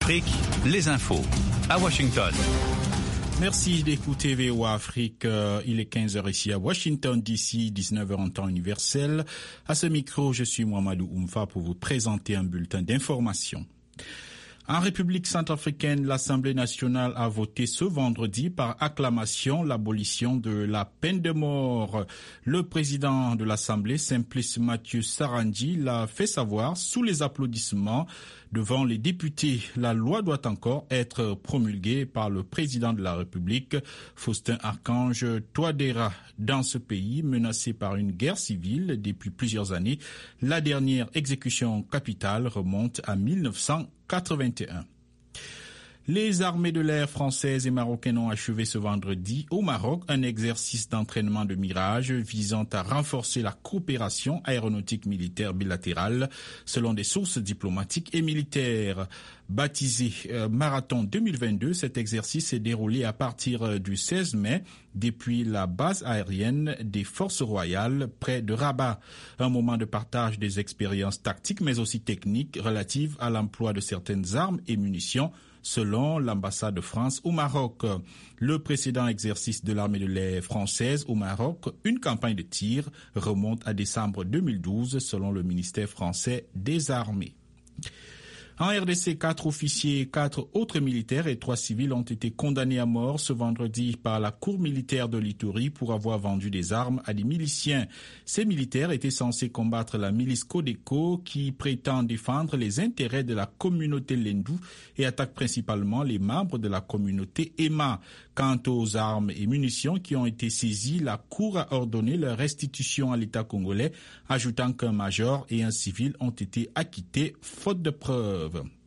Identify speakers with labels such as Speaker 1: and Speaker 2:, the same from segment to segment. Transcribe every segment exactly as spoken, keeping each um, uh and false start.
Speaker 1: Afrique, les infos. À Washington.
Speaker 2: Merci d'écouter V O A Afrique. Il est quinze heures ici à Washington D C, dix-neuf heures en temps universel. À ce micro, je suis Mohamedou Oumfa pour vous présenter un bulletin d'information. En République centrafricaine, l'Assemblée nationale a voté ce vendredi par acclamation l'abolition de la peine de mort. Le président de l'Assemblée, Simplice Mathieu Sarandji, l'a fait savoir sous les applaudissements devant les députés. La loi doit encore être promulguée par le président de la République, Faustin Archange Touadéra. Dans ce pays menacé par une guerre civile depuis plusieurs années, la dernière exécution capitale remonte à mille neuf cent quatre-vingt-un. Les armées de l'air françaises et marocaines ont achevé ce vendredi au Maroc un exercice d'entraînement de Mirage visant à renforcer la coopération aéronautique militaire bilatérale selon des sources diplomatiques et militaires. Baptisé euh, Marathon deux mille vingt-deux, cet exercice s'est déroulé à partir du seize mai depuis la base aérienne des Forces royales près de Rabat. Un moment de partage des expériences tactiques mais aussi techniques relatives à l'emploi de certaines armes et munitions selon l'ambassade de France au Maroc. Le précédent exercice de l'armée de l'air française au Maroc, une campagne de tir, remonte à décembre deux mille douze selon le ministère français des armées. En R D C, quatre officiers, quatre autres militaires et trois civils ont été condamnés à mort ce vendredi par la cour militaire de l'Ituri pour avoir vendu des armes à des miliciens. Ces militaires étaient censés combattre la milice Codeco qui prétend défendre les intérêts de la communauté Lendou et attaque principalement les membres de la communauté Emma. Quant aux armes et munitions qui ont été saisies, la cour a ordonné leur restitution à l'État congolais, ajoutant qu'un major et un civil ont été acquittés faute de preuves.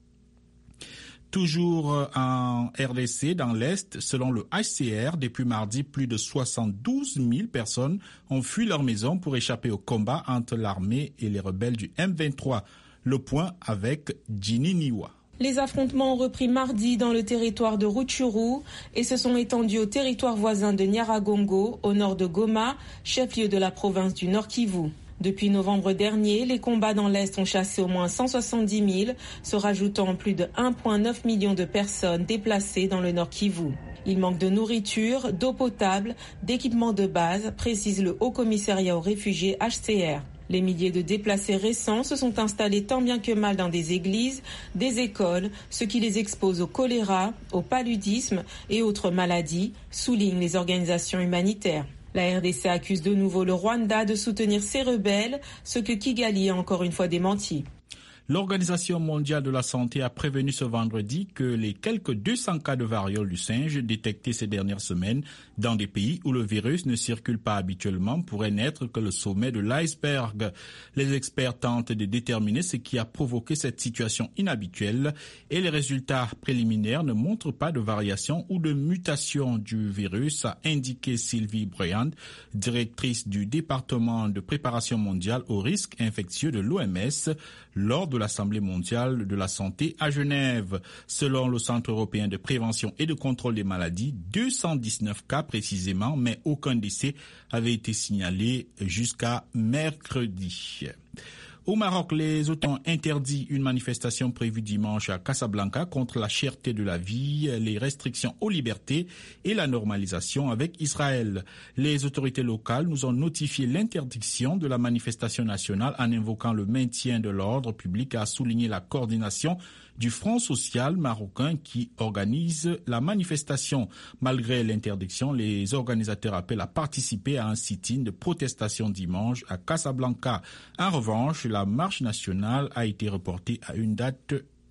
Speaker 2: Toujours en R D C, dans l'Est, selon le H C R, depuis mardi, plus de soixante-douze mille personnes ont fui leur maison pour échapper au combat entre l'armée et les rebelles du M vingt-trois. Le point avec Ginny Niwa.
Speaker 3: Les affrontements ont repris mardi dans le territoire de Rutshuru et se sont étendus au territoire voisin de Nyiragongo, au nord de Goma, chef-lieu de la province du Nord Kivu. Depuis novembre dernier, les combats dans l'Est ont chassé au moins cent soixante-dix mille, se rajoutant plus de un virgule neuf million de personnes déplacées dans le Nord Kivu. Il manque de nourriture, d'eau potable, d'équipements de base, précise le Haut-Commissariat aux réfugiés H C R. Les milliers de déplacés récents se sont installés tant bien que mal dans des églises, des écoles, ce qui les expose au choléra, au paludisme et autres maladies, soulignent les organisations humanitaires. La R D C accuse de nouveau le Rwanda de soutenir ces rebelles, ce que Kigali a encore une fois démenti.
Speaker 2: L'Organisation mondiale de la santé a prévenu ce vendredi que les quelques deux cents cas de variole du singe détectés ces dernières semaines dans des pays où le virus ne circule pas habituellement pourraient n'être que le sommet de l'iceberg. Les experts tentent de déterminer ce qui a provoqué cette situation inhabituelle et les résultats préliminaires ne montrent pas de variation ou de mutation du virus, a indiqué Sylvie Bryant, directrice du département de préparation mondiale aux risques infectieux de l'O M S, lors de l'Assemblée mondiale de la santé à Genève. Selon le Centre européen de prévention et de contrôle des maladies, deux cent dix-neuf cas précisément, mais aucun décès avait été signalé jusqu'à mercredi. Au Maroc, les autorités ont interdit une manifestation prévue dimanche à Casablanca contre la cherté de la vie, les restrictions aux libertés et la normalisation avec Israël. Les autorités locales nous ont notifié l'interdiction de la manifestation nationale en invoquant le maintien de l'ordre public, a souligné la coordination du Front social marocain qui organise la manifestation. Malgré l'interdiction, les organisateurs appellent à participer à un sit-in de protestation dimanche à Casablanca. En revanche, la marche nationale a été reportée à une date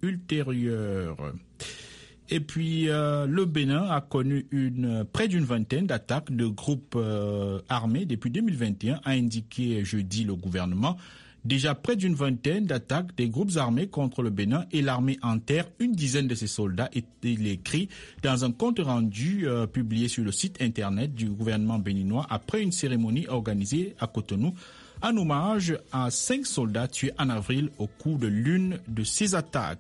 Speaker 2: ultérieure. Et puis, euh, le Bénin a connu une, près d'une vingtaine d'attaques de groupes euh, armés depuis deux mille vingt et un, a indiqué jeudi le gouvernement. Déjà près d'une vingtaine d'attaques des groupes armés contre le Bénin et l'armée enterre une dizaine de ses soldats, et il est écrit dans un compte rendu euh, publié sur le site internet du gouvernement béninois après une cérémonie organisée à Cotonou en hommage à cinq soldats tués en avril au cours de l'une de ces attaques.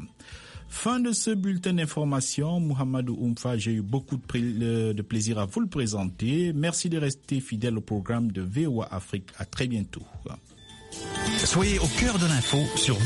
Speaker 2: Fin de ce bulletin d'information. Mohamedou Oumfa, j'ai eu beaucoup de, pl- de plaisir à vous le présenter. Merci de rester fidèle au programme de V O A Afrique. À très bientôt.
Speaker 1: Soyez au cœur de l'info sur